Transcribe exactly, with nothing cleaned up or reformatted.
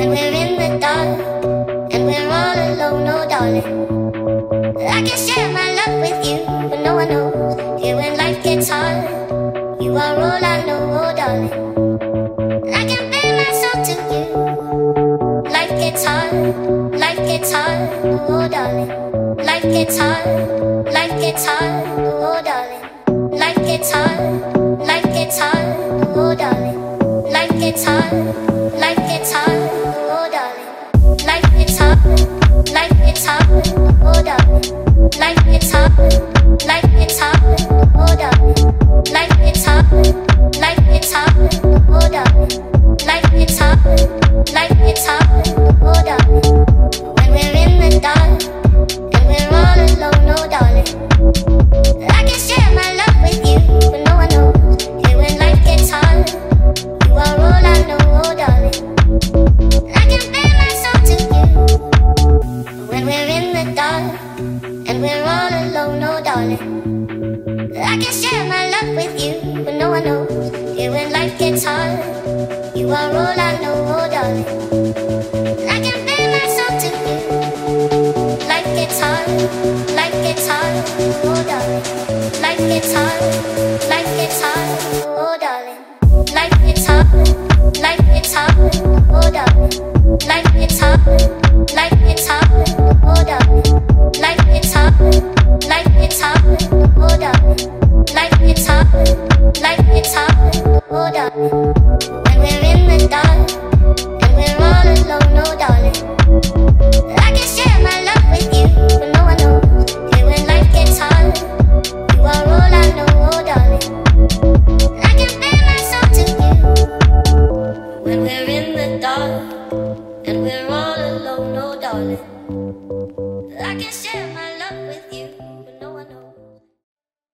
When we're in the dark and we're all alone, oh darling, I can share my love with you, but no one knows. Here when life gets hard, you are all I know, oh darling. I can bare my soul to you. Life gets hard, life gets hard, oh darling. Life gets hard, life gets hard, oh darling. Life gets hard, life gets hard, oh darling. Life gets hard, life gets hard, oh darling. Life gets hard, life gets hard, oh darling. Life gets hard, life gets hard, oh darling. Life gets hard, life gets hard, oh darling. Life gets hard, life gets hard, oh darling. When we're in the dark and we're all alone, oh darling, I can share my love with you, but no one knows. Here when life gets hard, you are all I know, oh darling. I can bare my soul to you. When we're in the dark and we're all alone, oh darling, I can share my love with you, but no one knows. Here when life gets hard, you are all I know, oh darling. I can bare my soul to you. Life gets hard, life gets hard, oh darling. Life gets hard, life gets hard, oh darling. Life gets hard, life gets hard, oh darling. Life gets hard, life gets hard, oh darling. Life gets hard, life gets hard, oh darling. Life gets hard, life gets hard, oh darling. When we're in the dark and we're all alone, oh darling, I can share my love with you, but no one knows. Here when life gets hard, you are all I know, oh darling. I can bare my soul to you. When we're in the dark and we're all alone, oh darling, I can share